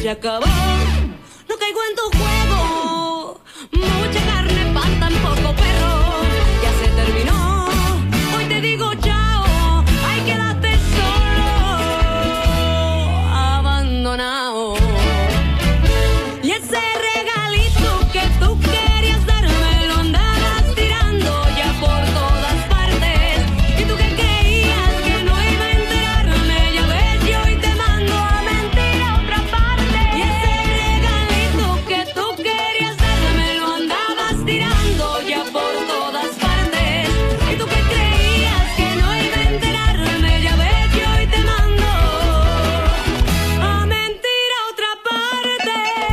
se acabó. No caigo en tu juego. Mucha carne para tan poco perro. Ya se terminó. Hoy te digo chao. Ay, quédate solo, abandonado. Y ese regalito que tú querías darme lo andabas tirando ya por todas partes. Y tú que creías que no iba a enterarme, ya ves, yo hoy te mando a mentir a otra parte. Y ese regalito que tú querías darme lo andabas tirando ya por todas partes. Y tú que creías que no iba a enterarme, ya ves, yo hoy te mando a mentir a otra parte.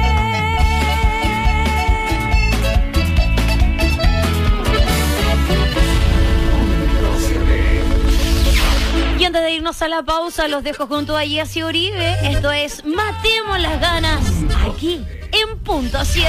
Y antes de irnos a la pausa, los dejo junto a Jessy Uribe. Esto es Matemos las Ganas, aquí en Punto 7.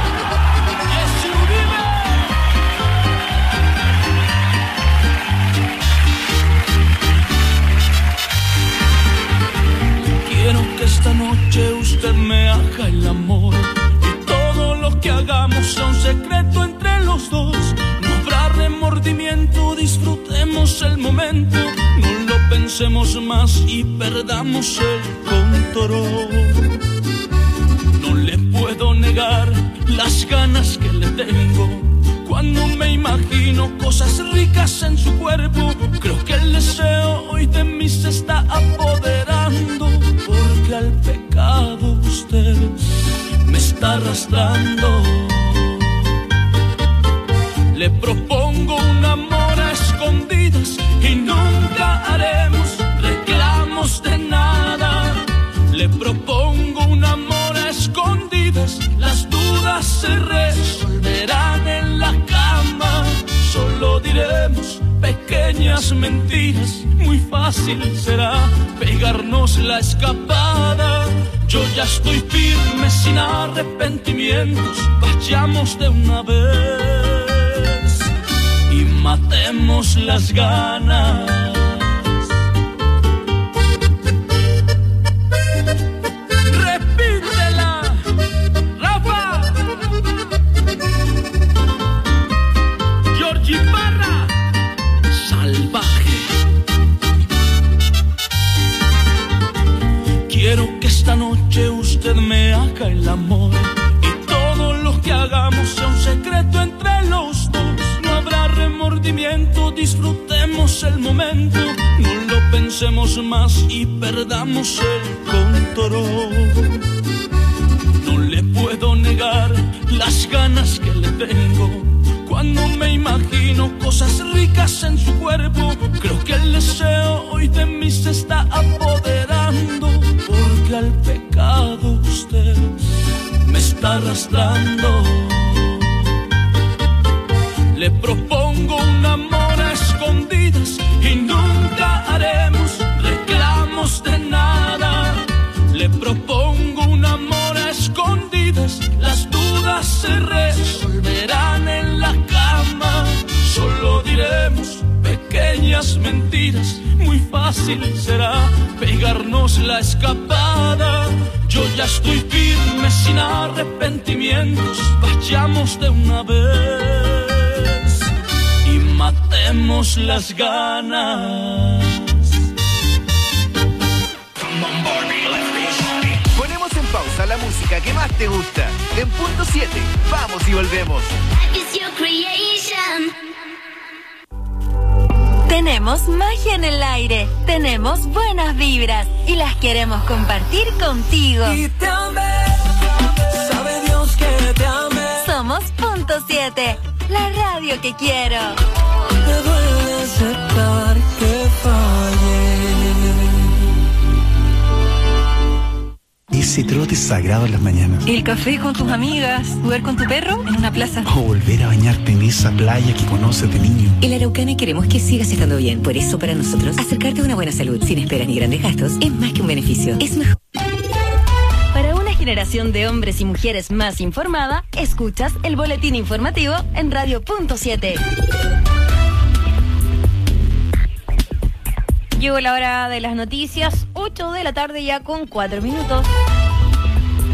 Quiero que esta noche usted me haga el amor y todo lo que hagamos sea un secreto entre los dos. No habrá remordimiento, disfrutemos el momento, no lo pensemos más y perdamos el control. No le puedo negar las ganas que le tengo cuando me imagino cosas ricas en su cuerpo. Creo que el deseo hoy de mí se está apoderando, porque al pecado usted me está arrastrando. Le propongo un amor a escondidas y nunca haremos reclamos de nada. Le propongo un amor a escondidas, las dudas se resolverán en la cama. Solo diremos pequeñas mentiras, muy fácil será pegarnos la escapada. Yo ya estoy firme sin arrepentimientos, vayamos de una vez y matemos las ganas. Repítela, Rafa. Georgie Parra, salvaje. Quiero que esta noche usted me haga el amor y todo lo que hagamos sea un secreto entre los dos. No habrá remordimiento, disfrutemos el momento, no lo pensemos más y perdamos el control. No le puedo negar las ganas que le tengo cuando me imagino cosas ricas en su cuerpo. Creo que el deseo hoy de mí se está apoderando, porque al pecado usted me está arrastrando. Le propongo un amor a escondidas y nunca haremos reclamos de nada. Le propongo un amor a escondidas, las dudas se resolverán en la cama. Solo diremos pequeñas mentiras, muy fácil será pegarnos la escapada. Yo ya estoy firme sin arrepentimientos, vayamos de una vez y matemos las ganas. Ponemos en pausa la música que más te gusta. En Punto 7, vamos y volvemos. Tenemos magia en el aire, tenemos buenas vibras y las queremos compartir contigo. Y te amé, sabe Dios que te amé. Somos Punto 7, la radio que quiero. Me duele aceptar que fallé. Ese trote sagrado en las mañanas. El café con tus amigas, jugar con tu perro en una plaza. O volver a bañarte en esa playa que conoces de niño. En la Araucana queremos que sigas estando bien. Por eso, para nosotros, acercarte a una buena salud sin esperas ni grandes gastos es más que un beneficio. Es mejor. Para una generación de hombres y mujeres más informada, escuchas el boletín informativo en Radio Punto 7. Llegó la hora de las noticias, 8 de la tarde ya con 4 minutos.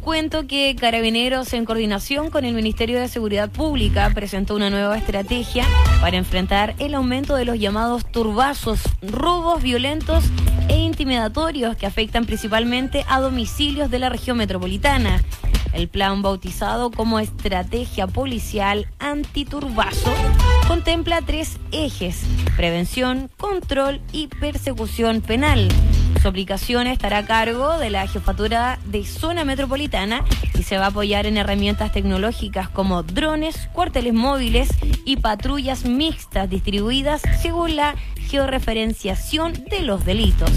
cuento que Carabineros, en coordinación con el Ministerio de Seguridad Pública, presentó una nueva estrategia para enfrentar el aumento de los llamados turbazos, robos violentos e intimidatorios que afectan principalmente a domicilios de la región metropolitana. El plan, bautizado como Estrategia Policial Antiturbazo, contempla 3 ejes: prevención, control y persecución penal. Su aplicación estará a cargo de la Jefatura de Zona Metropolitana y se va a apoyar en herramientas tecnológicas como drones, cuarteles móviles y patrullas mixtas distribuidas según la georreferenciación de los delitos.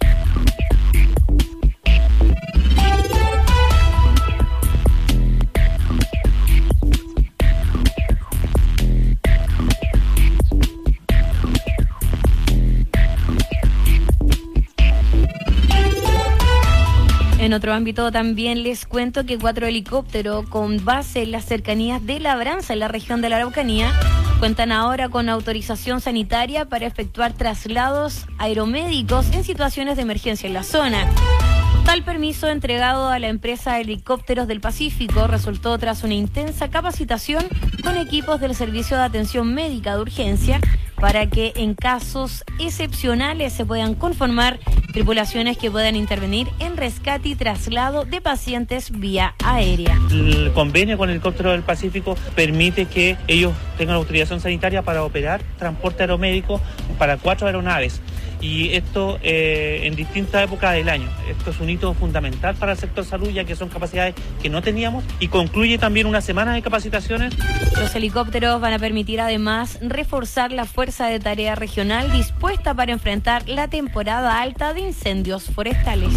En otro ámbito también les cuento que 4 helicópteros con base en las cercanías de Labranza, en la región de la Araucanía, cuentan ahora con autorización sanitaria para efectuar traslados aeromédicos en situaciones de emergencia en la zona. Tal permiso, entregado a la empresa Helicópteros del Pacífico, resultó tras una intensa capacitación con equipos del Servicio de Atención Médica de Urgencia para que en casos excepcionales se puedan conformar tripulaciones que puedan intervenir en rescate y traslado de pacientes vía aérea. El convenio con el Helicóptero del Pacífico permite que ellos tengan autorización sanitaria para operar transporte aeromédico para 4 aeronaves. Y esto en distintas épocas del año. Esto es un hito fundamental para el sector salud, ya que son capacidades que no teníamos, y concluye también una semana de capacitaciones. Los helicópteros van a permitir además reforzar la fuerza de tarea regional dispuesta para enfrentar la temporada alta de incendios forestales.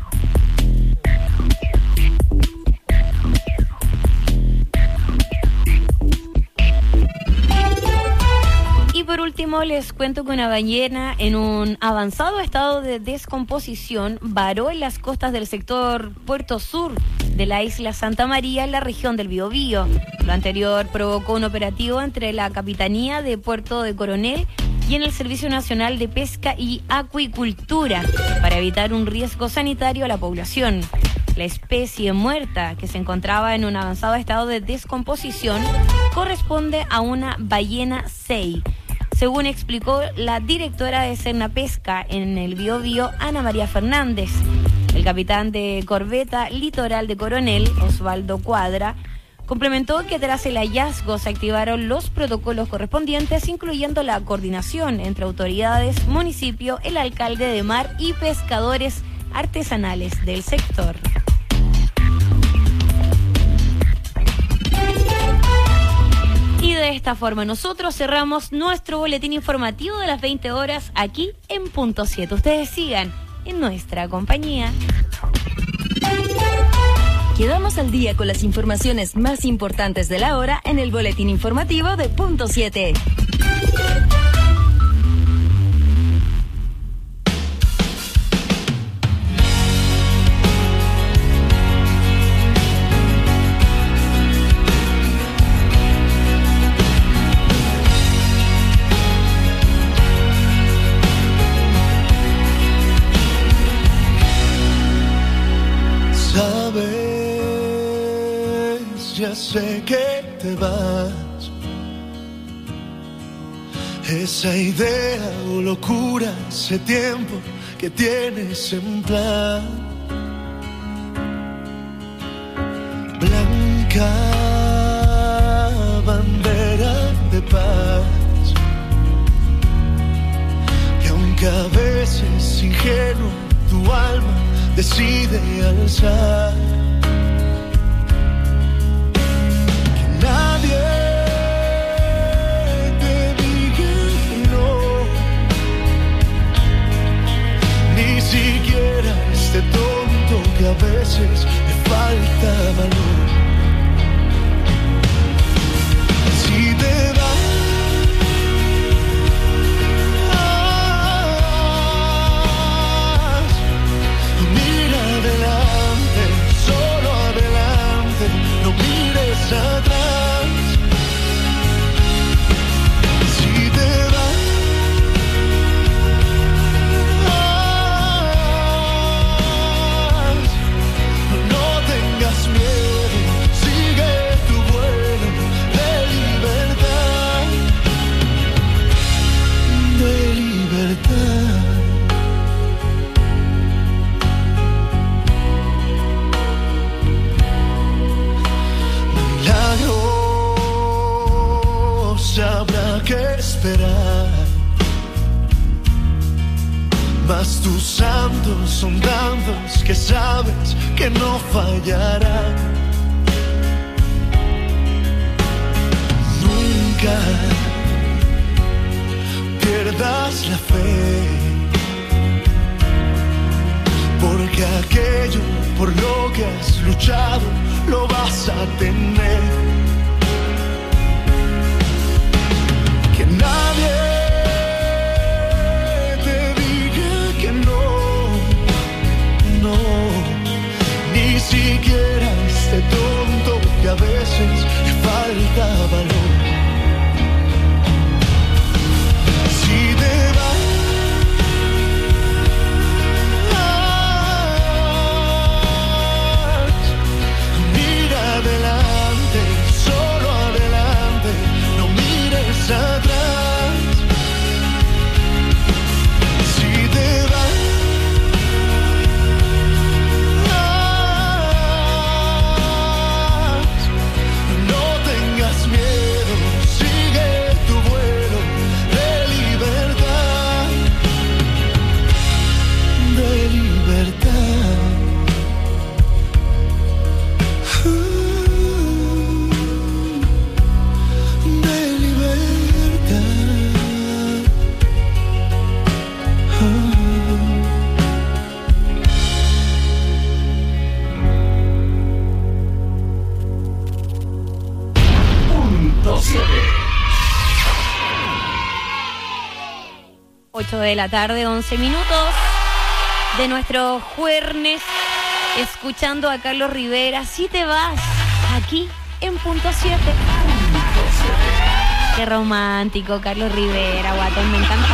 Y por último les cuento que una ballena en un avanzado estado de descomposición varó en las costas del sector Puerto Sur de la isla Santa María, en la región del Biobío. Lo anterior provocó un operativo entre la Capitanía de Puerto de Coronel y en el Servicio Nacional de Pesca y Acuicultura para evitar un riesgo sanitario a la población. La especie muerta, que se encontraba en un avanzado estado de descomposición, corresponde a una ballena sei, según explicó la directora de Cernapesca en el Biobío, Ana María Fernández. El capitán de corbeta Litoral de Coronel, Osvaldo Cuadra, complementó que tras el hallazgo se activaron los protocolos correspondientes, incluyendo la coordinación entre autoridades, municipio, el alcalde de mar y pescadores artesanales del sector. Y de esta forma nosotros cerramos nuestro boletín informativo de las 20 horas aquí en Punto 7. Ustedes sigan en nuestra compañía. Quedamos al día con las informaciones más importantes de la hora en el boletín informativo de Punto 7. Ya sé que te vas. Esa idea o locura, ese tiempo que tienes en plan. Blanca bandera de paz. Y aunque a veces ingenuo tu alma decide alzar, nadie te diga no, ni siquiera este tonto que a veces le falta valor. Si te vas, mira adelante, solo adelante, no mires atrás. recuerdos que sabes que no fallarán. Nunca pierdas la fe, porque aquello por lo que has luchado lo vas a tener. Que nadie te diga que no, no, ni siquiera este tonto que a veces le falta valor. Si te vas, mira adelante, solo adelante, no mires atrás. Si te vas, no tengas miedo, sigue tu vuelo de libertad, de libertad. De libertad. Punto 7. 8 de la tarde, 11 minutos de nuestro jueves, escuchando a Carlos Rivera. Si te vas, aquí en Punto 7. Qué romántico, Carlos Rivera, guatón, me encanta.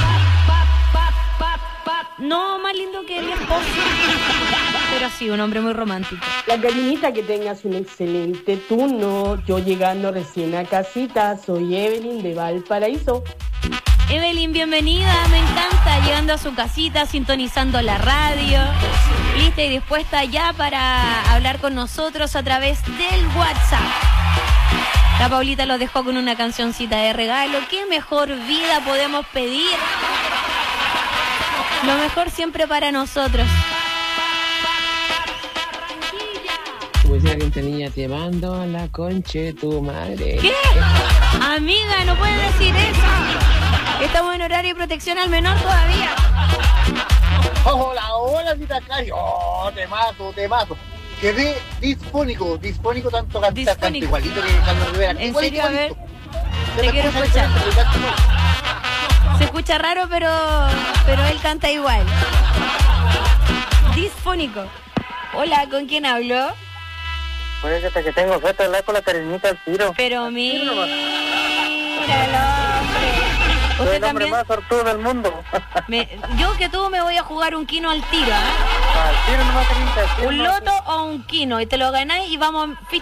No más lindo que mi esposo, pero sí, un hombre muy romántico. La gallinita, que tengas un excelente turno. Yo llegando recién a casita, soy Evelyn de Valparaíso. Evelyn, bienvenida, me encanta, llegando a su casita, sintonizando la radio, lista y dispuesta ya para hablar con nosotros a través del WhatsApp. La Paulita los dejó con una cancioncita de regalo. ¿Qué mejor vida podemos pedir? Lo mejor siempre para nosotros. Pues ya Quintanilla, te mando a la conche tu madre. ¿Qué? Amiga, no puedes decir eso. Estamos en horario de protección al menor todavía. Hola, hola, Citacario. Oh, te mato. Quedé disfónico tanto canta igualito que Carlos Rivera. ¿En serio? A ver, te quiero escuchar. Se escucha raro, pero él canta igual. Disfónico. Hola, ¿con quién hablo? Pues hasta que tengo suerte de hablar con la Karenita al tiro. Pero míralo, hombre. Soy el hombre más sortudo del mundo. Yo que tú me voy a jugar un quino al tiro, ¿eh? Al tiro nomás, Karenita. Un loto o un quino, y te lo ganáis y vamos 50-50.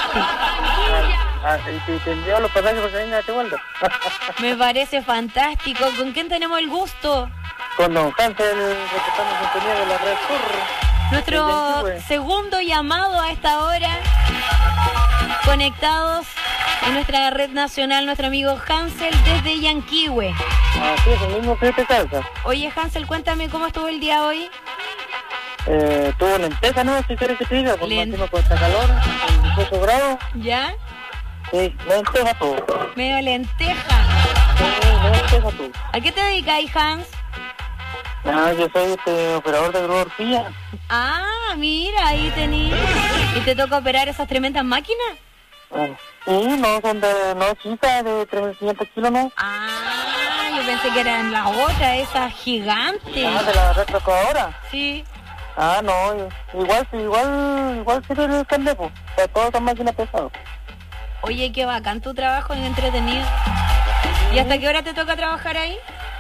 Y te envío los pasajes para que venga a Tehualdo. Me parece fantástico. ¿Con quién tenemos el gusto? Con don Hansel, reportando sintonía de la Red Sur. Nuestro segundo llamado a esta hora, conectados en nuestra red nacional, nuestro amigo Hansel desde Yanquihue. Así es, el mismo que te calza. Oye, Hansel, cuéntame cómo estuvo el día hoy. Tuvo lenteja, ¿no? Si quieres que te diga, porque encima con esta calor, 18 grados. ¿Ya? Sí, lenteja tú. Medio lenteja. Sí, lenteja tú. ¿A qué te dedicas, Hans? Yo soy operador de grúa horquilla. Ah, mira, ahí tenías. ¿Y te toca operar esas tremendas máquinas? Sí, no, son chicas de 3.500 kilos, ¿no? Ah, yo pensé que eran la otra, esa gigante. ¿De la retrocavadora? Sí. No, igual sirve el candepo. Para todas esas máquinas pesadas. Oye, qué bacán tu trabajo, es entretenido. ¿Y hasta qué hora te toca trabajar ahí?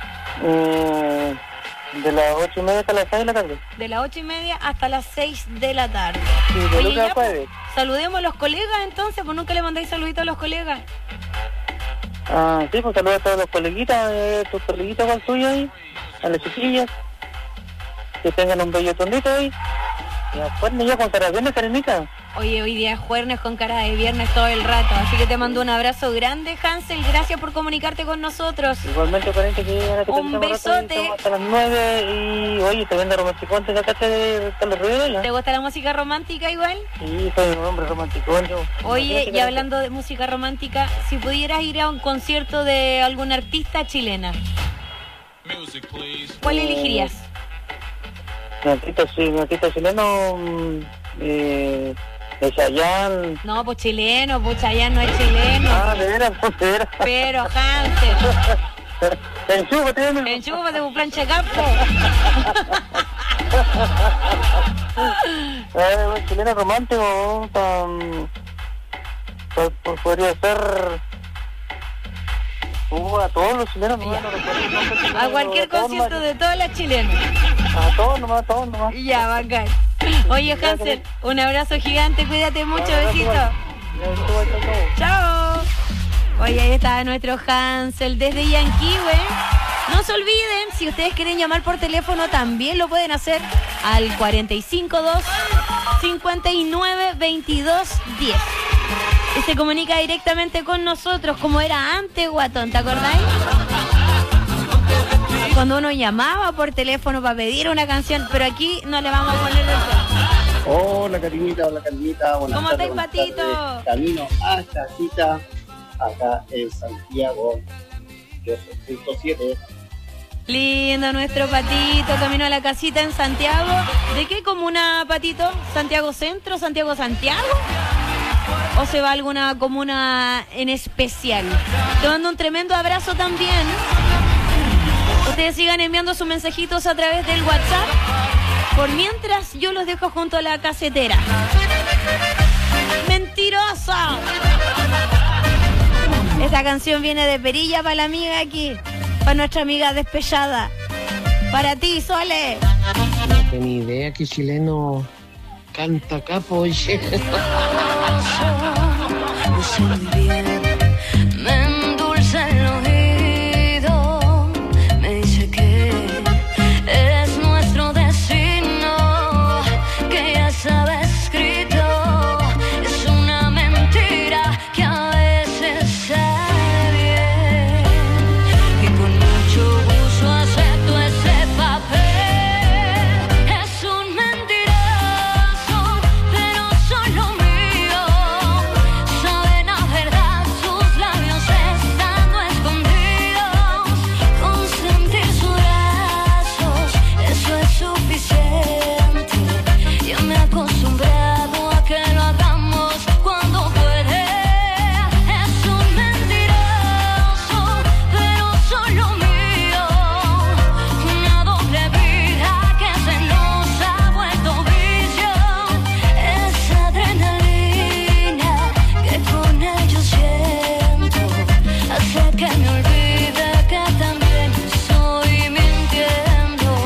De las 8:30 hasta las 6 de la tarde. De las 8:30 hasta las 6 de la tarde. Sí, de Oye, lunes a jueves. Saludemos a los colegas entonces, pues nunca le mandáis saluditos a los colegas. Sí, pues saludos a todos los coleguitas, tus coleguitas igual tuyos ahí, a las chiquillas, que tengan un bello tondito ahí. Y después me llevo conservaciones, Karenita. Oye, hoy día es jueves con cara de viernes todo el rato, así que te mando un abrazo grande, Hansel. Gracias por comunicarte con nosotros. Igualmente, parente, que ahora te un besote. Hasta las 9 y oye, te vendo romántico antes de acá de Carlos Rivera. ¿Te gusta la música romántica igual? Sí, soy un hombre romántico. Oye, y hablando de música romántica, si pudieras ir a un concierto de alguna artista chilena, ¿cuál elegirías? Mi artista chileno, de Chayanne. No, pues chileno, pues Chayanne no es chileno. Ah, de veras. Pero Hansel. Enchúfate, un plancha campo. Chileno romántico, podría ser a todos los chilenos, a cualquier concierto de todas las chilenas. A todos nomás. Ya, bacán. Oye, Hansel, un abrazo gigante, cuídate mucho, besito. Chao. Oye, ahí está nuestro Hansel desde Yanquihue. No se olviden, si ustedes quieren llamar por teléfono, también lo pueden hacer al 452-592210. Y se comunica directamente con nosotros, como era antes, guatón, ¿te acordáis? Cuando uno llamaba por teléfono para pedir una canción, pero aquí no le vamos a poner el teléfono. Hola, Carinita, ¿Cómo estáis, Patito? Camino a casita, acá en Santiago, yo soy 7. Lindo nuestro Patito, camino a la casita en Santiago. ¿De qué comuna, Patito? ¿Santiago Centro? ¿Santiago? ¿O se va a alguna comuna en especial? Te mando un tremendo abrazo también. Ustedes sigan enviando sus mensajitos a través del WhatsApp. Por mientras, yo los dejo junto a la casetera. ¡Mentirosa! Esta canción viene de perilla para la amiga aquí. Para nuestra amiga despechada. Para ti, Sole. No tenía idea que chileno canta capo, oye. Me endulza el oído, me dice que es nuestro destino, que ya estaba escrito. Es una mentira que a veces sale bien, y con mucho gusto acepto ese papel. Es un mentiroso, pero solo mío. Saben a verdad sus labios estando escondidos. Con sentir sus brazos, eso es suficiente. Ya me he acostumbrado a que lo hagamos cuando puede. Es un mentiroso, pero solo mío. Una doble vida que se nos ha vuelto vicio. Esa adrenalina que con ellos siento hace que me olvide que también estoy mintiendo.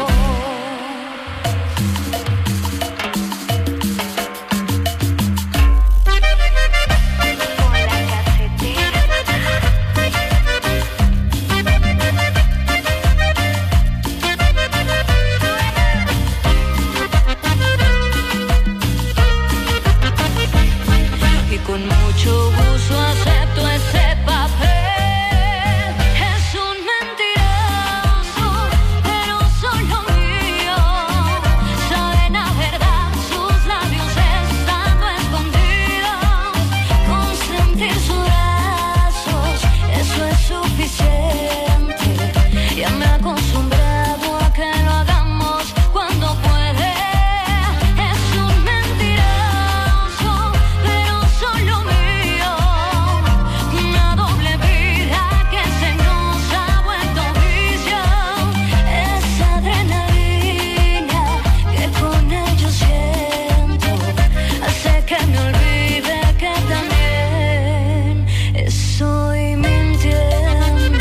Y con mucho gusto acepto ese papel. Es un mentiroso, pero solo mío. Saben a verdad sus labios estando escondidos. Con sentir sus brazos, eso es suficiente. Ya me he acostumbrado a que lo hagamos cuando puede. Es un mentiroso, pero solo mío. Una doble vida que se nos ha vuelto vicio. Esa adrenalina que con ellos siento hace que me olvide que también estoy mintiendo.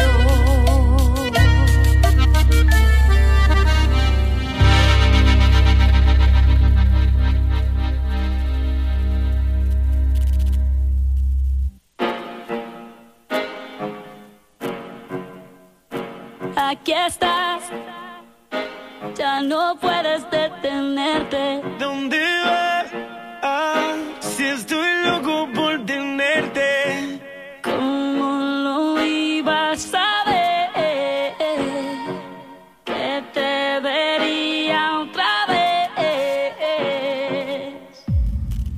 Aquí estás, ya no puedes detenerte. ¿Dónde vas? Si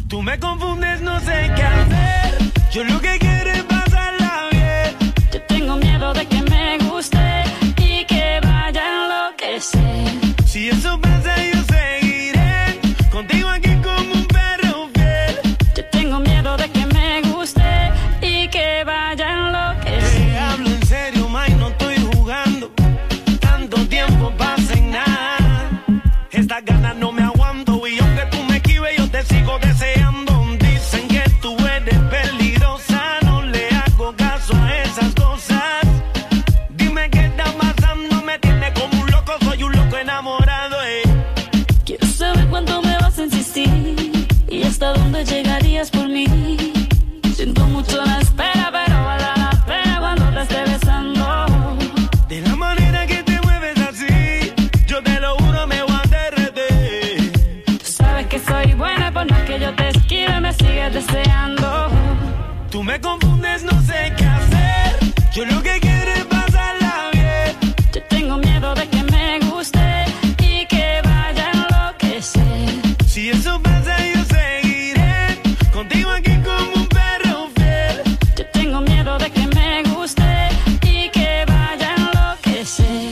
Tú me confundes, no sé qué hacer. Yo lo que quiero es pasarla bien. Yo tengo miedo de que me guste y que vaya a enloquecer. Si eso pasa, yo seguiré contigo aquí como un perro fiel. Yo tengo miedo de que me guste y que vaya a enloquecer. Te hablo en serio, May, no estoy jugando. Tanto tiempo pasa en nada. Estas ganas no me aguanto y aunque tú me esquives, yo te sigo deseando. Dicen que tú eres peligrosa, no le hago caso a esas cosas. Dime qué está pasando, me tiene como un loco, soy un loco enamorado. Quiero saber cuánto me vas a insistir y hasta dónde llegarías por mí. Siento mucho la espera, pero vale la pena cuando te esté besando. De la manera que te mueves así, yo te lo juro, me voy a derretir. Sabes que soy buena, por más que yo te esquive, me sigues deseando. Tú me confundes, no sé qué hacer. Yo lo que quiero es pasarla bien. Yo tengo miedo de que me guste y que vaya a enloquecer. Si eso pasa, yo seguiré contigo aquí como un perro fiel. Yo tengo miedo de que me guste y que vaya a enloquecer.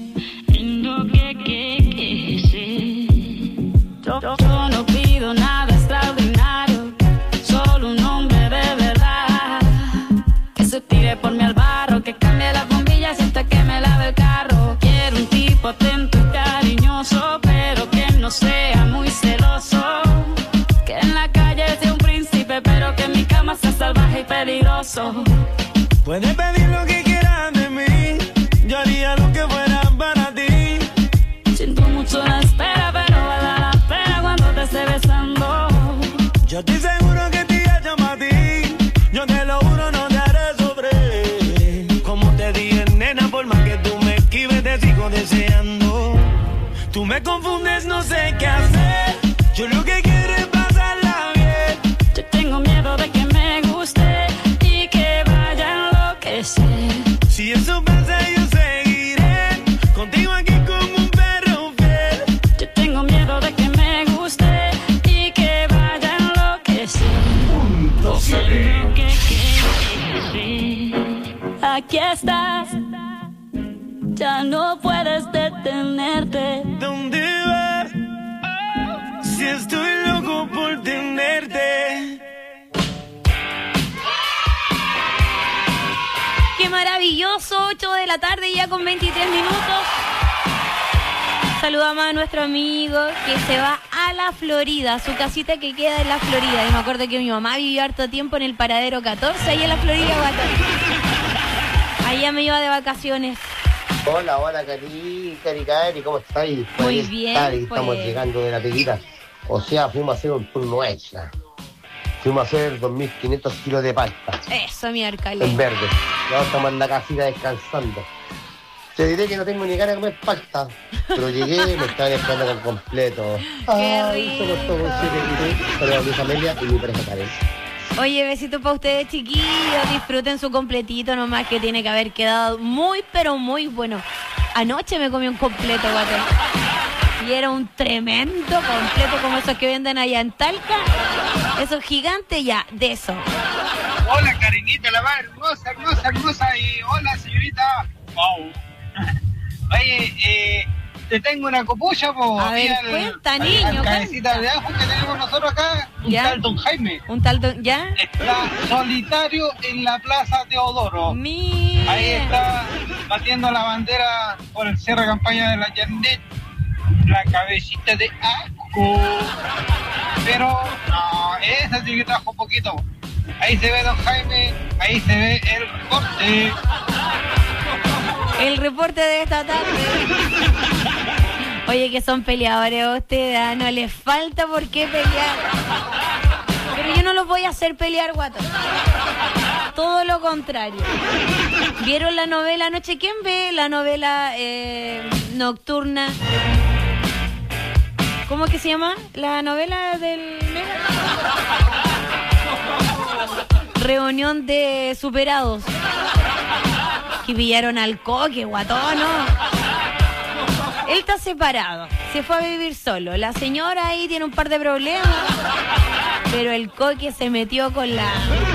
Yo no pido nada extraordinario, solo un hombre de verdad. Que se tire por mí al barro, que cambie las bombillas hasta que me lave el carro. Quiero un tipo atento y cariñoso, pero que no sea muy celoso. Que en la calle sea un príncipe, pero que en mi cama sea salvaje y peligroso. Puedes pedir lo que quieras de mí, yo haría lo que fuera para ti. Siento mucho la espera, pero vale la pena cuando te esté besando. Yo estoy seguro que te llamo a ti, yo te lo juro, no te haré sobre. Como te dije, nena, por más que tú me esquives, te sigo deseando. Tú me confundes, no sé qué hacer. Yo lo que quiero es pasarla bien. Yo tengo miedo de que me guste y que vaya a enloquecer. Si eso pasa, yo seguiré contigo aquí como un perro fiel. Yo tengo miedo de que me guste y que vaya a enloquecer. Aquí estás, ya no puedes detenerte. ¿Dónde vas? Si estoy loco por tenerte. Qué maravilloso, 8 de la tarde ya con 23 minutos. Saludamos a nuestro amigo que se va a la Florida, su casita que queda en la Florida. Y me acuerdo que mi mamá vivió harto tiempo en el paradero 14, ahí en la Florida, allá me iba de vacaciones. Hola, Cari, ¿cómo estáis? Muy bien, Estamos pues. llegando de la peguita. O sea, fuimos a hacer un turno extra. Fuimos a hacer 2.500 kilos de pasta. Eso, mi alcalde. En verde. Y ahora estamos en la casita descansando. Te diré que no tengo ni ganas de comer pasta, pero llegué y me estaban esperando con completo. Qué rico. Para mi familia y mi pareja Karen. Oye, besito para ustedes, chiquillos. Disfruten su completito nomás, que tiene que haber quedado muy, pero muy bueno. Anoche me comí un completo, guatón. Y era un tremendo completo como esos que venden allá en Talca. Esos gigantes ya, de eso. Hola, Karinita, la más hermosa. Y hola, señorita. Wow. Oye, te tengo una copucha, po. A ver, cuenta, niño. Cabecita de ajo que tenemos nosotros acá. Un tal Don Jaime. Un tal Don, ¿ya? Está solitario en la Plaza Teodoro. Mira. Ahí está batiendo la bandera por el cierre de campaña de la Yandet. La cabecita de ajo. Pero, no, esa sí que trajo un poquito. Ahí se ve Don Jaime, ahí se ve el reporte. El reporte de esta tarde. Oye, que son peleadores ustedes, no les falta por qué pelear. Pero yo no los voy a hacer pelear, guato. Todo lo contrario. ¿Vieron la novela anoche? ¿Quién ve la novela nocturna? ¿Cómo que se llama? La novela del... Reunión de superados. Que pillaron al Coque, guatón, ¿no? Él está separado, se fue a vivir solo. La señora ahí tiene un par de problemas. Pero el Coque se metió con la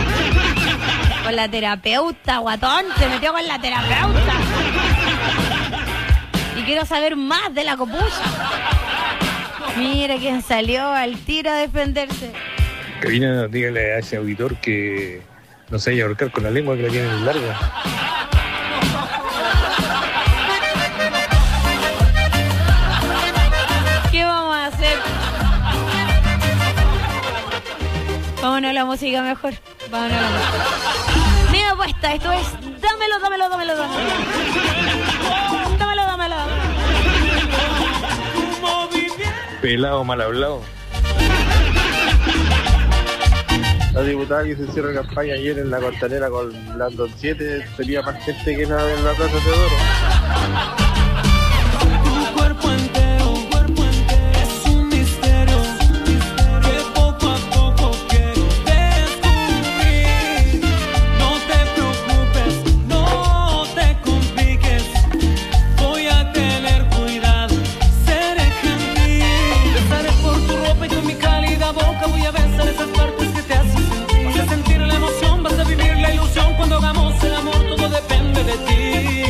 terapeuta, guatón. Se metió con la terapeuta. Y quiero saber más de la copucha. Mira quién salió al tiro a defenderse. Karina, dígale a ese auditor que no se vaya a ahorcar con la lengua que la tienen larga. ¿Qué vamos a hacer? Vámonos a la música mejor. Vámonos a la música. Mega apuesta, esto es dámelo. Pelado, mal hablado. La diputada que se cierra campaña ayer en la Costanera con Landon 7 tenía más gente que nada en la Plaza Teodoro. Tu cuerpo entero es un misterio que poco a poco quiero descubrir. No te preocupes, no te compliques, voy a tener cuidado, seré gentil. Besaré por tu ropa y con mi cálida boca voy a besar esas partes que te hacen sentir. Vas a sentir la emoción, vas a vivir la ilusión. Cuando hagamos el amor todo depende de ti.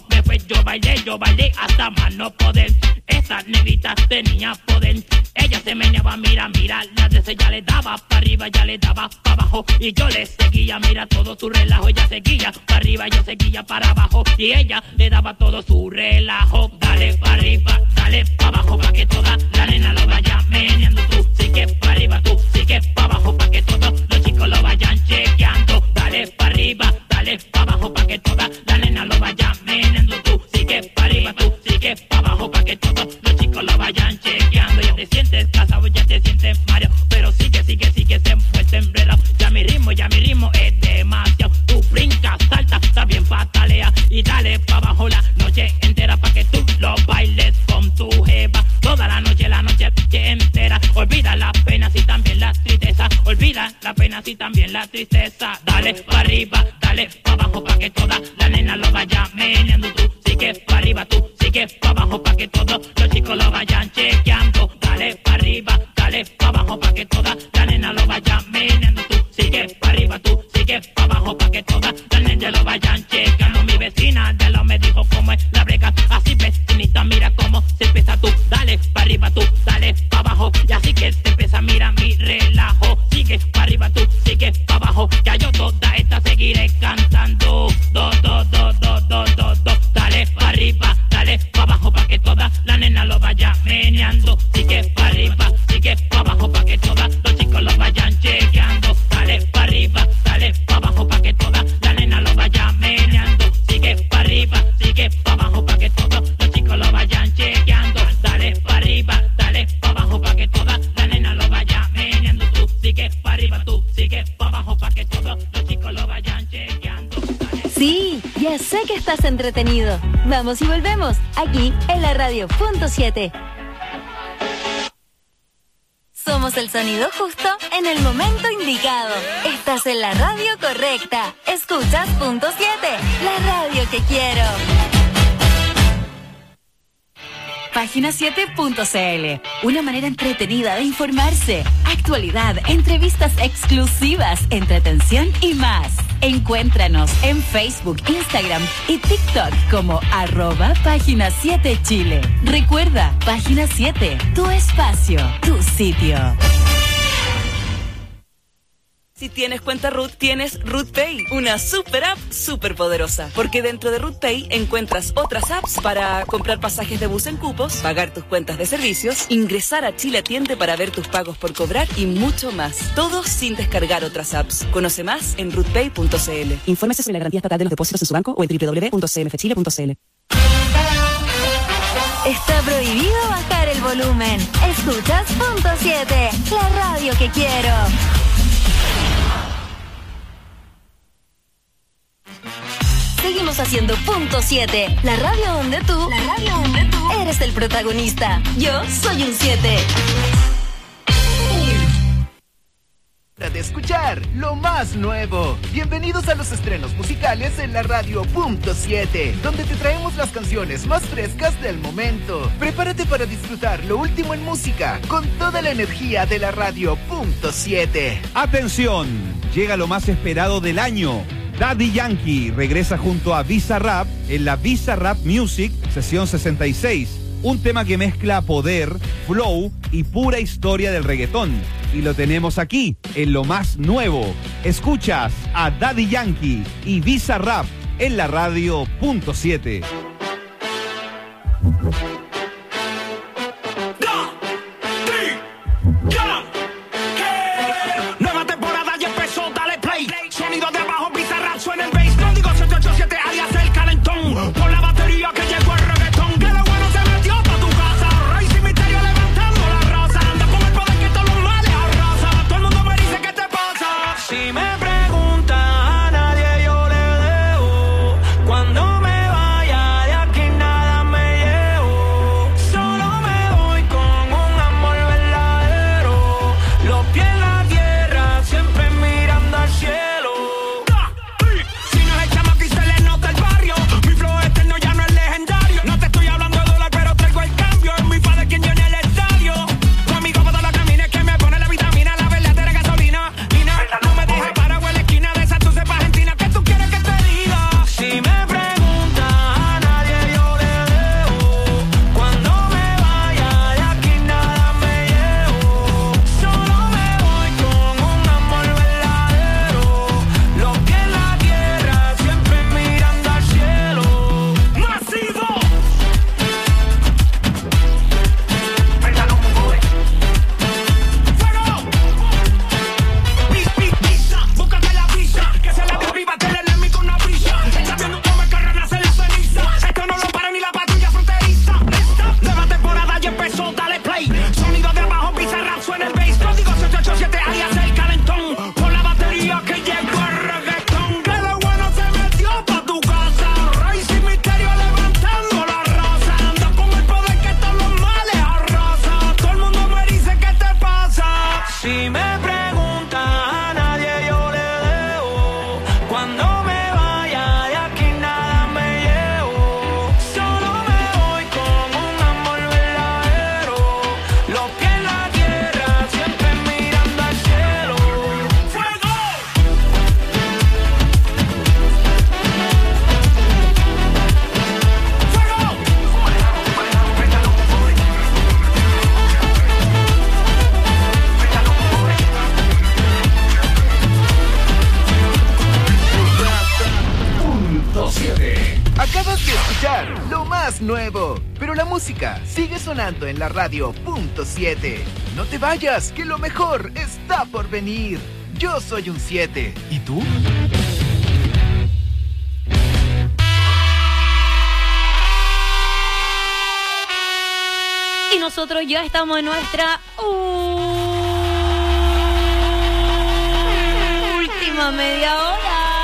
Yo bailé hasta más no poder. Esa negrita tenía poder. Ella se se meneaba, mira, las veces ya le daba para arriba, ya le daba para abajo y yo le seguía, mira todo su relajo, ella seguía para arriba, yo seguía para abajo y ella le daba todo su relajo. Dale para arriba, dale para abajo pa' que toda la nena lo vaya meneando, tú sigue para arriba, tú sigue para abajo pa' que todos los chicos lo vayan chequeando. Dale para arriba, dale para abajo pa' que toda la nena lo vaya meneando, tú sigue para arriba, tú sigue para abajo pa' que todos los chicos lo vayan chequeando. Ya te sientes casado, ya te sientes mareado, pero sigue, se fuerte enredado. Ya mi ritmo es demasiado. Tú brincas, salta, también patalea y dale pa' abajo la noche entera pa' que tú lo bailes con tu jeva. Toda la noche entera. Olvida las penas y también la tristeza. Olvida las penas y también la tristeza. Dale pa' arriba, dale pa' abajo pa' que toda la nena lo vaya meneando. Tú sigue pa' arriba, tú sigue pa' abajo pa' que todos los chicos lo vayan chequeando. Dale pa' arriba, dale pa' abajo pa' que toda la nena lo vaya meneando. Tú sigue pa' arriba, tú sigue pa' abajo pa' que toda la nena lo vayan chequeando. Mi vecina de lo me dijo cómo es la breca. Así vecinita, mira cómo se empieza tú. Dale pa' arriba, tú dale pa' abajo. Y así que se empieza, mira mi relajo. Sigue pa' arriba, tú sigue pa' abajo. Ya yo toda esta seguiré cantando. Dale pa' arriba, dale pa' abajo pa' que toda la nena lo vaya meneando. Sigue pa' arriba, sigue pa' abajo pa' que todos los chicos lo vayan chequeando. Dale pa' arriba, dale pa' abajo pa' que toda la nena lo vaya meneando. Sigue pa' arriba, sigue pa' abajo pa' que todos los chicos lo vayan chequeando. Dale pa' arriba, dale pa' abajo pa' que toda la nena lo vaya meneando. Tú sigue pa' arriba, tú sigue pa' abajo pa' que todos los chicos lo vayan chequeando. Sí, ya sé que estás entretenido. Vamos y volvemos, aquí en la radio.7. Somos el sonido justo en el momento indicado. Estás en la radio correcta. Escuchas punto 7, la radio que quiero. Página7.cl, una manera entretenida de informarse. Actualidad, entrevistas exclusivas, entretención y más. Encuéntranos en Facebook, Instagram y TikTok como @Página7Chile. Recuerda, Página 7, tu espacio, tu sitio. Si tienes cuenta Root, tienes Root Pay, una super app super poderosa. Porque dentro de Root Pay encuentras otras apps para comprar pasajes de bus en cupos, pagar tus cuentas de servicios, ingresar a Chile Atiende para ver tus pagos por cobrar y mucho más. Todo sin descargar otras apps. Conoce más en rootpay.cl. Infórmese sobre la garantía estatal de los depósitos en su banco o en www.cmfchile.cl. Está prohibido bajar el volumen. Escuchas punto 7, la radio que quiero. Seguimos haciendo punto 7, la radio donde tú eres el protagonista. Yo soy un 7. De escuchar lo más nuevo. Bienvenidos a los estrenos musicales en la radio punto 7, donde te traemos las canciones más frescas del momento. Prepárate para disfrutar lo último en música con toda la energía de la radio punto 7. Atención, llega lo más esperado del año. Daddy Yankee regresa junto a Bizarrap en la Bizarrap Music sesión 66. Un tema que mezcla poder, flow y pura historia del reggaetón. Y lo tenemos aquí, en lo más nuevo. Escuchas a Daddy Yankee y Bizarrap en la radio punto 7. Nueva temporada ya empezó, dale play. Sonido de abajo, Bizarrap suena el bass. Código 787 alias el calentón. Por la batería que llegó el reggaetón. Que lo bueno se metió pa' tu casa. Rey sin misterio levantando la raza. Anda con el poder que todos los males arrasa. Todo el mundo me dice ¿qué te pasa? Si me preguntan a nadie yo le dejo. Cuando me vaya de Si me preguntas a nadie yo le debo. Cuando me vaya de aquí nada me llevo. Solo me voy con un amor verdadero. Los pies en la tierra, siempre mirando al cielo. ¡Fuego! Acabas de escuchar lo más nuevo, pero la música sigue sonando en la radio punto 7. No te vayas, que lo mejor está por venir. Yo soy un 7. ¿Y tú? Y nosotros ya estamos en nuestra última media hora.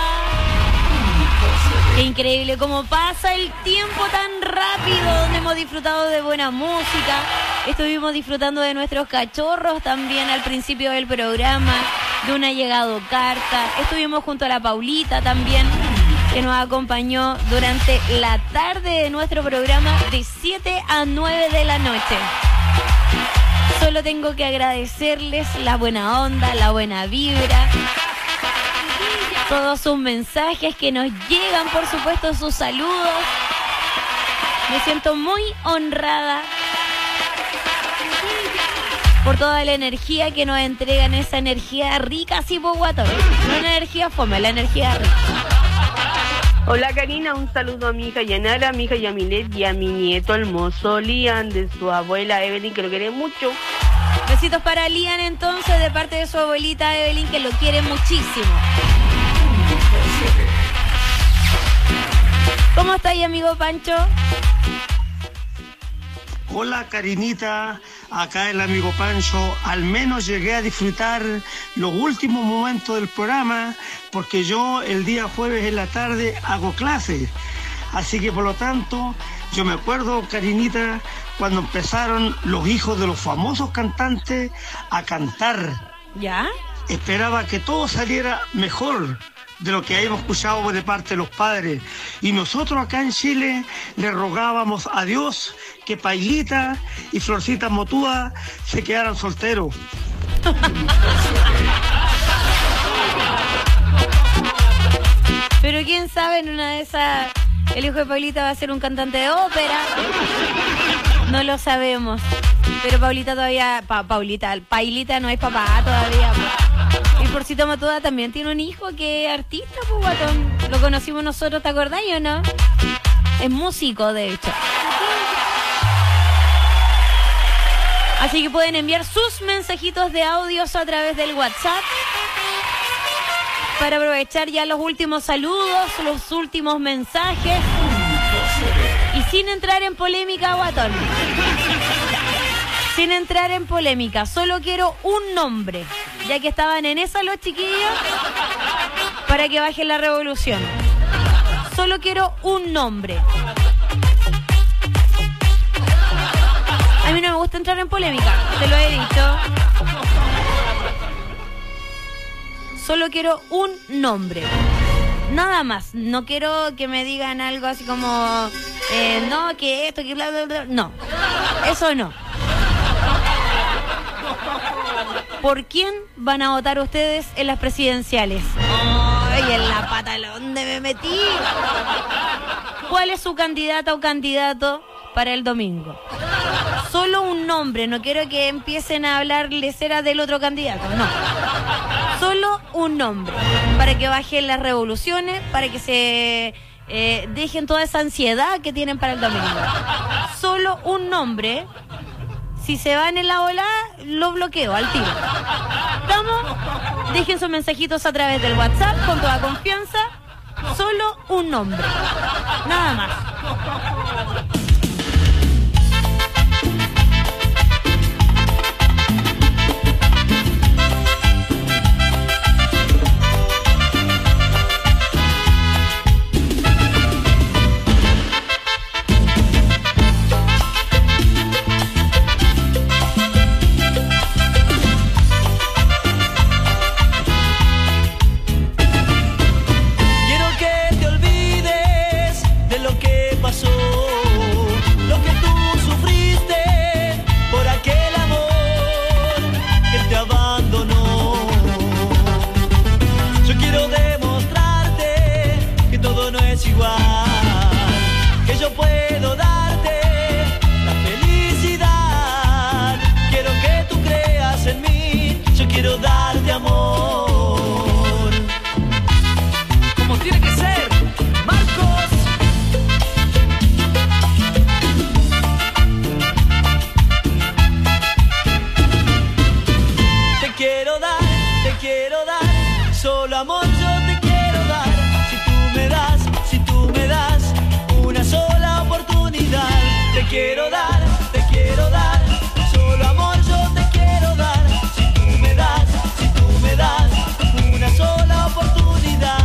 Qué increíble cómo pasa el tiempo tan rápido, donde hemos disfrutado de buena música. Estuvimos disfrutando de nuestros cachorros también al principio del programa, de una llegado carta. Estuvimos junto a la Paulita también, que nos acompañó durante la tarde de nuestro programa de 7 a 9 de la noche. Solo tengo que agradecerles la buena onda, la buena vibra, todos sus mensajes que nos llegan, por supuesto sus saludos. Me siento muy honrada por toda la energía que nos entregan, esa energía rica, así por guatón. No una energía fome, la energía rica. Hola Karina, un saludo a mi hija Yanara, a mi hija Yamilet y a mi nieto hermoso Lian, de su abuela Evelyn, que lo quiere mucho. Besitos para Lian entonces, de parte de su abuelita Evelyn, que lo quiere muchísimo. ¿Cómo está ahí, amigo Pancho? Hola Karinita, acá el amigo Pancho. Al menos llegué a disfrutar los últimos momentos del programa, porque yo el día jueves en la tarde hago clases. Así que por lo tanto, yo me acuerdo, Karinita, cuando empezaron los hijos de los famosos cantantes a cantar. ¿Ya? Esperaba que todo saliera mejor de lo que habíamos escuchado de parte de los padres. Y nosotros acá en Chile le rogábamos a Dios que Pailita y Florcita Motúa se quedaran solteros. Pero quién sabe, en una de esas el hijo de Paulita va a ser un cantante de ópera. No lo sabemos. Pero Paulita todavía... Pailita no es papá todavía. Y Florcita Motúa también tiene un hijo que es artista, pues, guatón. Lo conocimos nosotros, ¿te acordás o no? Es músico, de hecho. Así que pueden enviar sus mensajitos de audios a través del WhatsApp para aprovechar ya los últimos saludos, los últimos mensajes. Y sin entrar en polémica, guatón. Sin entrar en polémica, solo quiero un nombre, ya que estaban en esa los chiquillos, para que baje la revolución. Solo quiero un nombre. A mí no me gusta entrar en polémica, te lo he dicho. Solo quiero un nombre. Nada más. No quiero que me digan algo así como... no, que esto, que bla, bla, bla. No. Eso no. ¿Por quién van a votar ustedes en las presidenciales? ¡Ay, en la pata donde me metí! ¿Cuál es su candidata o candidato para el domingo? Solo un nombre, no quiero que empiecen a hablar lecera del otro candidato, no. Solo un nombre, para que bajen las revoluciones, para que se dejen toda esa ansiedad que tienen para el domingo. Solo un nombre. Si se van en la ola, lo bloqueo al tiro. ¿Estamos? Dejen sus mensajitos a través del WhatsApp con toda confianza. Solo un nombre. Nada más. darte amor. Como tiene que ser, Marcos. Te quiero dar, solo amor yo te quiero dar. Si tú me das una sola oportunidad. Te quiero dar, solo amor yo te quiero dar. Si tú me das una sola oportunidad.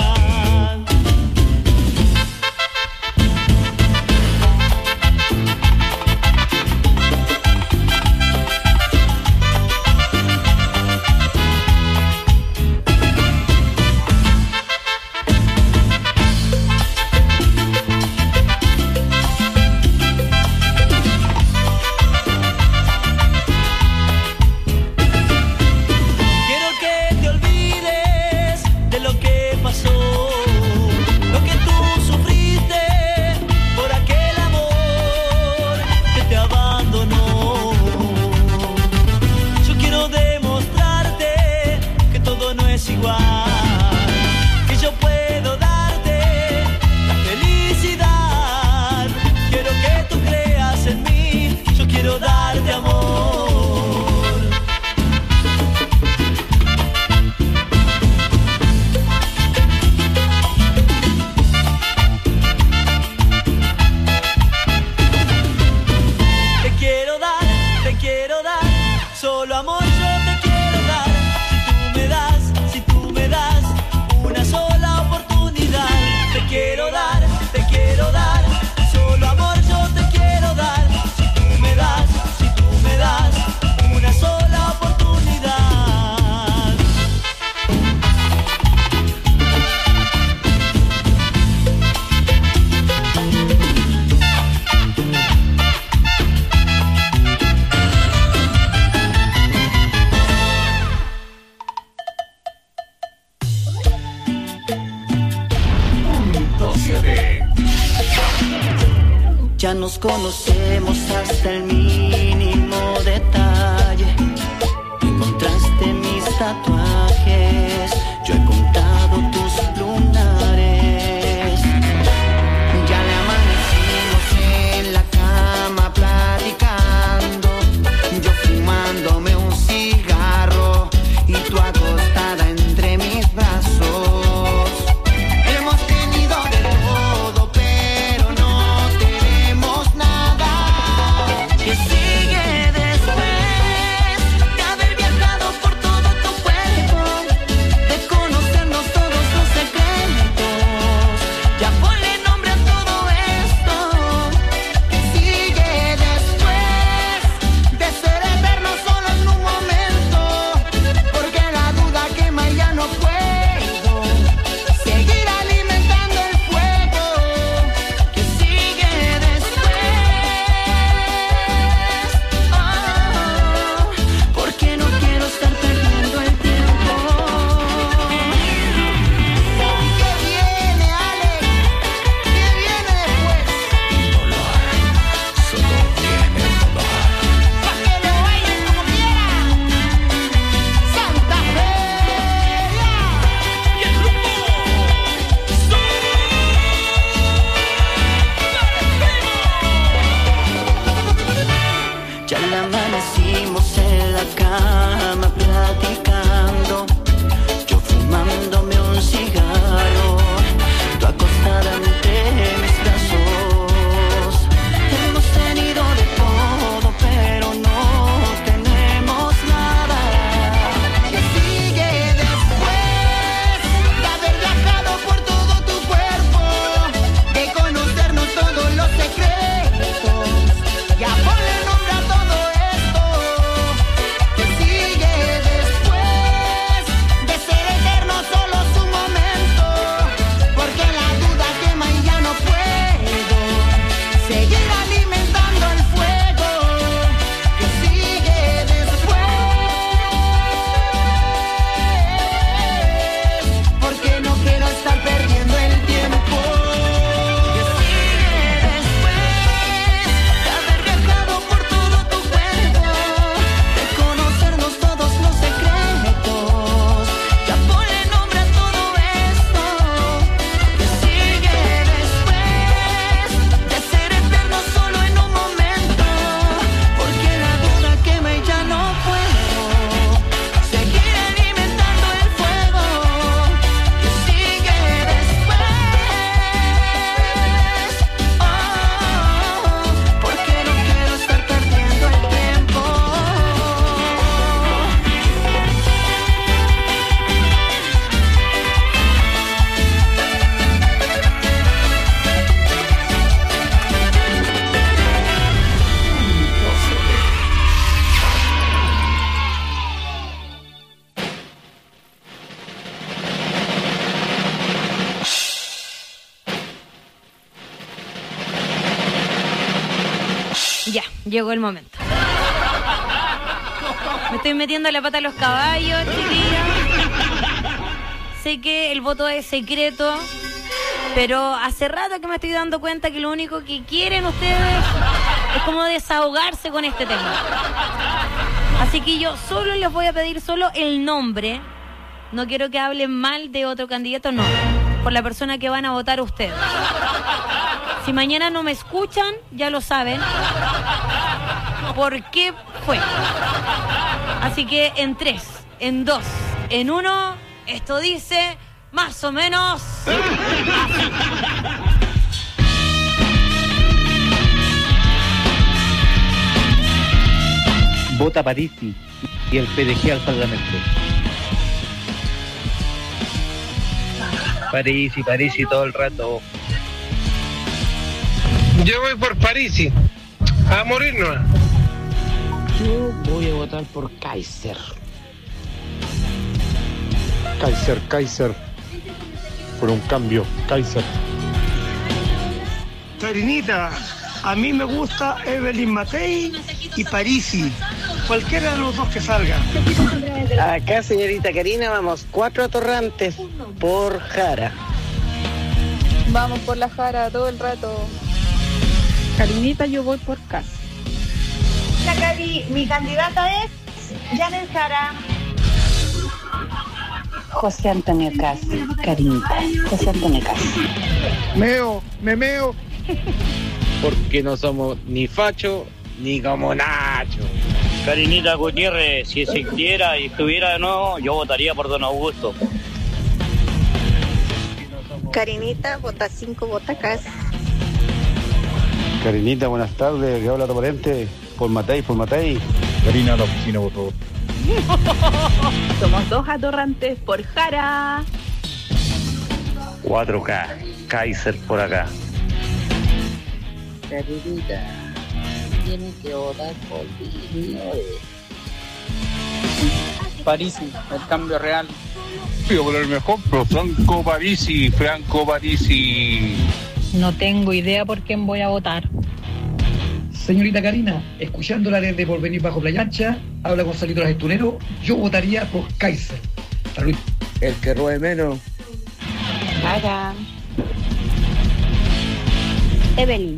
Que yo puedo darte la felicidad. Quiero que tú creas en mí. Yo quiero darte amor. Te quiero dar, solo amor yo te quiero dar. Si tú me das una sola oportunidad. Te quiero dar, solo amor yo te quiero dar. Si tú me das una sola oportunidad. Ya nos conocemos hasta el mínimo detalle. Encontraste mis tatuajes, yo he contado tus lunares. Ya le amanecimos en la cama platicando, yo fumándome un cigarro y tú acostada entre mis brazos. Hemos tenido de todo, pero no tenemos nada. Que sigue después de haber viajado por todo tu cuerpo. Llegó el momento. Me estoy metiendo la pata a los caballos, chiquillos. Sé que el voto es secreto, pero hace rato que me estoy dando cuenta que lo único que quieren ustedes es como desahogarse con este tema. Así que yo solo les voy a pedir solo el nombre. No quiero que hablen mal de otro candidato, no. Por la persona que van a votar ustedes. Si mañana no me escuchan, ya lo saben. ¿Por qué fue? Así que en 3, en 2, en 1, esto dice más o menos así. Vota Parisi y el PDG al Parlamento. Parisi todo el rato. Yo voy por Parisi. A morir nomás. Yo voy a votar por Kaiser. Kaiser. Por un cambio, Kaiser. Karinita, a mí me gusta Evelyn Matei y Parisi. Cualquiera de los dos que salga. Acá, señorita Karina, vamos 4 atorrantes por Jara. Vamos por la Jara todo el rato. Karinita, yo voy por Cas. La Cari, mi candidata es Janet Jara. José Antonio Cas, Karinita. José Antonio Cas. Me meo. Porque no somos ni facho ni como Nacho. Karinita Gutiérrez, si existiera y estuviera de nuevo, yo votaría por Don Augusto. Karinita, vota 5, vota Cas. Karinita, buenas tardes. Que habla tu pariente. Por Matei. Karina, la oficina votó. Somos 2 atorrantes por Jara. 4K, Kaiser por acá. Karinita, tiene que votar por Parisi, el cambio real. Pido por el mejor, pero Franco Parisi. No tengo idea por quién voy a votar. Señorita Karina, escuchándola desde Porvenir Bajo Playa Ancha, habla Gonzalito Las Estunero, yo votaría por Kaiser. Salud. El que robe menos. Jara. Evelyn.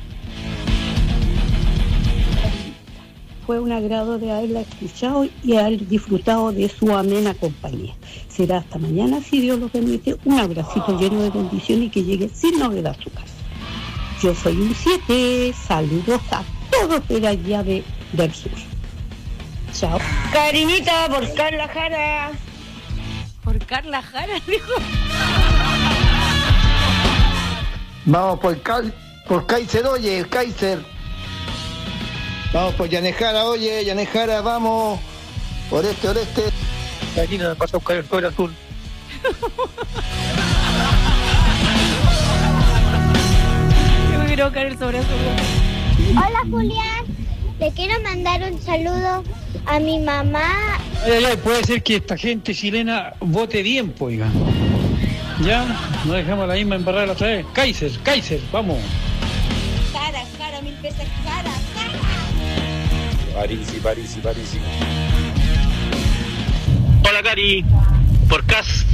Fue un agrado de haberla escuchado y haber disfrutado de su amena compañía. Será hasta mañana, si Dios lo permite, un abracito lleno de bendiciones y que llegue sin novedad a su casa. Yo soy un 7, saludos a todos de allá del sur. Chao. Karinita, por Carla Jara. ¿Por Carla Jara, dijo? Vamos por Kaiser, oye, el Kaiser. Vamos por Yanejara, oye, Yanejara, vamos. Oreste. Karina, me pasa a buscar el sobre azul. Yo quiero buscar el sobre azul. Hola Julián, le quiero mandar un saludo a mi mamá. Ay, puede ser que esta gente chilena vote bien, pues, oiga. Ya, no dejamos la misma embarrada la otra vez. Kaiser, vamos. Jara, 1000 pesos, Jara. Parisi. Hola Cari, por Cas.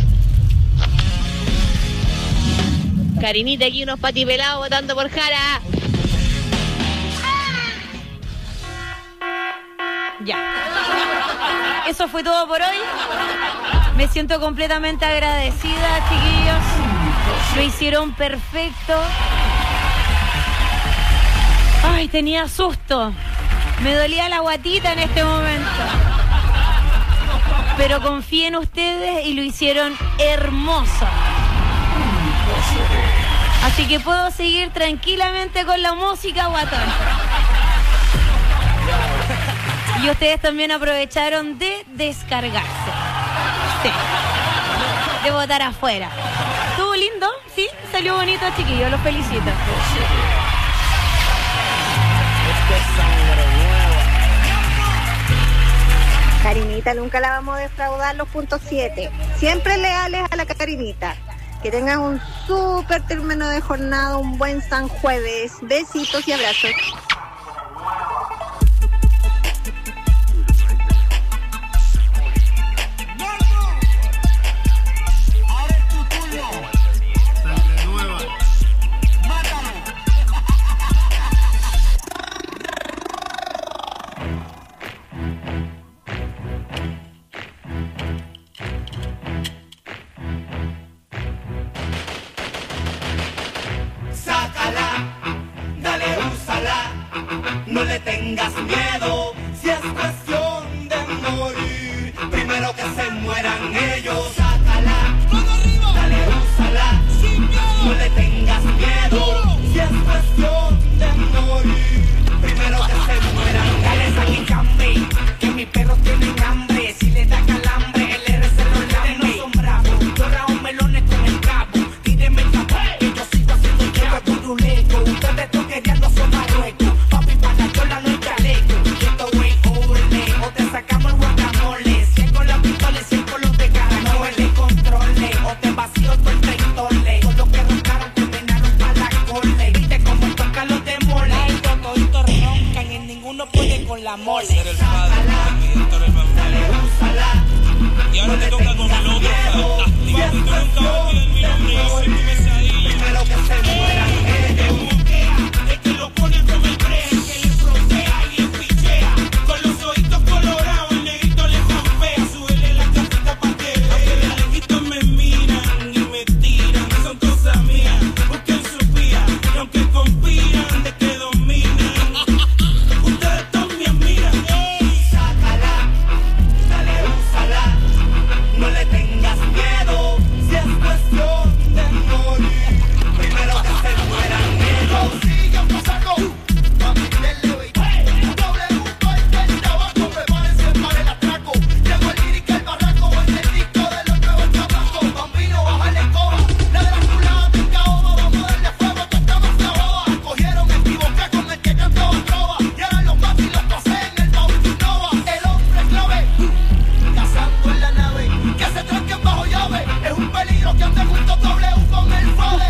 Karinita, aquí unos patipelados votando por Jara. Ya. Eso fue todo por hoy. Me siento completamente agradecida, chiquillos. Lo hicieron perfecto. Ay, tenía susto. Me dolía la guatita en este momento. Pero confié en ustedes y lo hicieron hermoso. Así que puedo seguir tranquilamente con la música, guatón. Y ustedes también aprovecharon de descargarse. Sí. De votar afuera. ¿Estuvo lindo? Sí, salió bonito, chiquillos. Los felicito. Karinita, nunca la vamos a defraudar los puntos 7. Siempre leales a la Karinita. Que tengan un súper término de jornada, un buen San Jueves. Besitos y abrazos. no le tengas miedo. Si es cuestión de morir, primero que se mueran ellos. Sácala, dale, úsala, no le tengas miedo. Si es cuestión de morir, primero que se mueran. Dale, saque cambe, que mis perros tienen hambre. Si le da calambre, el RC los lambe. No son bravos, yo rajo melones con el cabo. Tíreme el cabo, que yo sigo haciendo lleva turuleco. Ustedes toquereando son marruecos. Papi, para yo la no hay chaleco. Esto way overle, o te sacamos el guacamole. 100 con la pistola y 100 con los de caracole. Controle, o te vacío todo el treintole. Con los que roncaron terminaron para la cole. Viste como el toca los de mole. Ay, toditos roncan y ninguno puede con la mole. Dale, úsala. Y ahora te toca con el otro fantástico. Tú nunca vas a olvidar mi nombre, yo soy tu pesadilla. Primero que se mueran ellos. El que lo pone a comer brea, que le frontea y le pichea. Con los ojitos colorados, el negrito le jampea. Súbele la casita pa' que vea. Las lejitos me miran y me tiran. Son cosas mías, busquen su vía. Y aunque conspiran de que dominan, ustedes también miran. Sácala, dale, úsala, no le tengas miedo. Si es cuestión de morir, primero que se mueran ellos. Sigue pasando, mami, denle wey. Doble golpe del tabaco, prepárense para el atraco. Llegó el lírica, el barraco, en el disco de los nuevos chamacos. Bambino, bájale coba, la de la culada de caoba. Vamos a darle fuego, tú estabas clavoa. Cogieron equivoqué con el que cantaba trova. Y ahora los más y los poseen el Bauti Nova. El hombre clave, cazando en la nave. Que se tranquen bajo llave, es un peligro que ande junto W con el FADE.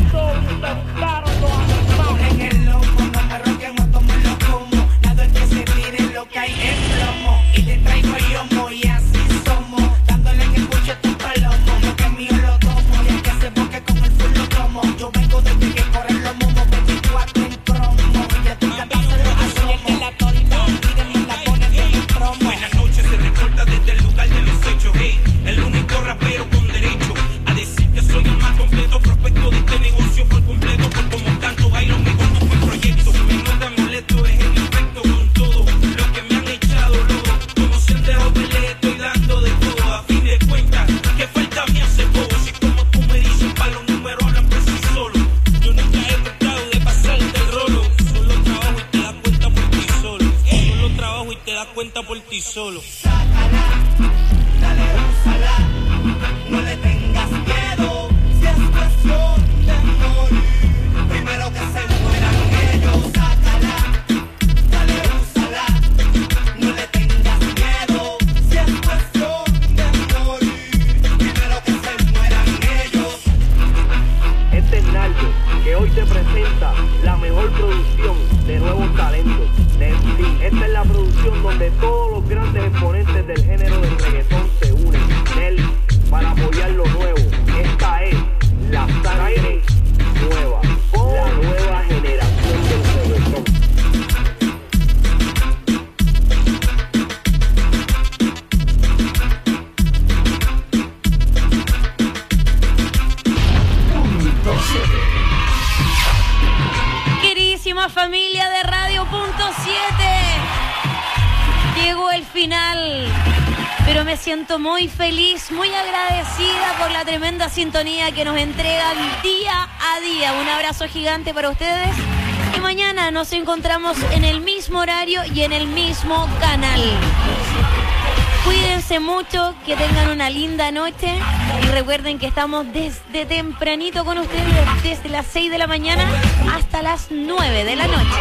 Ponen el loco, no me roquen o tomen lo como. Nada es que se tire lo que hay en plomo. Y te traigo yomo y así somos. Dándole en el coche a tu palomo. Lo que es mío lo tomo y el que se boque con el full lo tomo. Yo vengo desde que corren los momos 24 en cromo. Ya tú cantaste los asomos. Que la torta, mírenme la pones en el promo. Buenas noches, se recorta desde el lugar de los hechos. Hey, el único rapero con derecho a decir que soy el más completo prospecto de este negocio por completo. Por como tanto bailo me conduzco el proyecto. Me nota molesto, es el efecto con todo lo que me han echado loco. Como sendero pelea, estoy dando de todo. A fin de cuentas, que falta me hace poco. Si como tú me dices, para los números hablan por sí solos. Yo nunca he tratado de pasarte el rolo. Solo trabajo y te das cuenta por ti solo. Solo trabajo y te das cuenta por ti solo. Dale, úsala, no le tengas miedo. Si es cuestión de morir, primero que se mueran ellos. Sácala, dale, úsala, no le tengas miedo. Si es cuestión de morir, primero que se mueran ellos. Este es Naldo, que hoy te presenta la mejor producción de nuevos talentos de MC. Esta es la producción donde todos los grandes exponentes del género del reggaetón se unen para apoyar lo nuevo. Esta es la sangre nueva, la nueva generación del reggaetón. Queridísima familia de Radio.7, llegó el final, pero me siento muy feliz, muy agradecida por la tremenda sintonía que nos entregan día a día. Un abrazo gigante para ustedes y mañana nos encontramos en el mismo horario y en el mismo canal. Cuídense mucho, que tengan una linda noche y recuerden que estamos desde tempranito con ustedes, desde las 6 de la mañana hasta las 9 de la noche.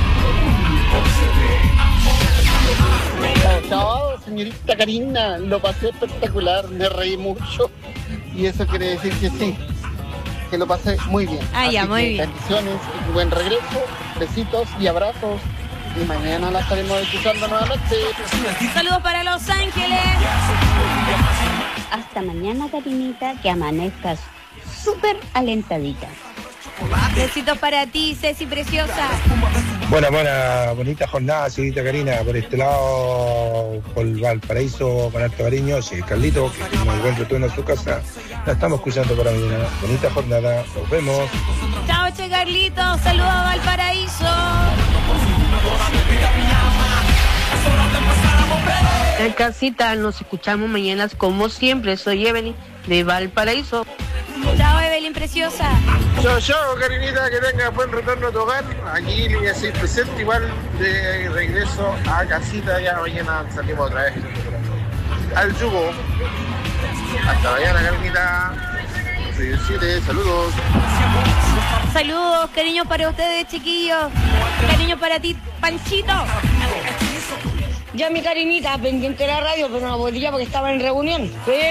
Chao, señorita Karina, lo pasé espectacular, me reí mucho y eso quiere decir que sí, que lo pasé muy bien. Ya, muy bien. Bendiciones y buen regreso, besitos y abrazos. Y mañana la estaremos escuchando nuevamente. Saludos para Los Ángeles. Hasta mañana, Karinita, que amanezcas súper alentadita. Besitos para ti, Ceci preciosa. Buena, bonita jornada, señorita Karina, por este lado, por Valparaíso, con alto cariño, sí, Carlito, que me encuentro tú en su casa, la estamos escuchando para mañana. Bonita jornada, nos vemos. Chao, Che Carlito, saludos a Valparaíso. En casita, nos escuchamos mañana como siempre. Soy Evelyn de Valparaíso. Chao, Evelyn preciosa. Chao, Karinita, que tengas buen retorno a tu hogar. Aquí línea 6 presente, igual de regreso a casita. Ya mañana salimos otra vez al yugo. Hasta mañana, Karinita. 17, saludos. Saludos, cariños para ustedes, chiquillos. Cariño para ti, Panchito. Ya mi Karinita, pendiente de la radio, pero no podía porque estaba en reunión.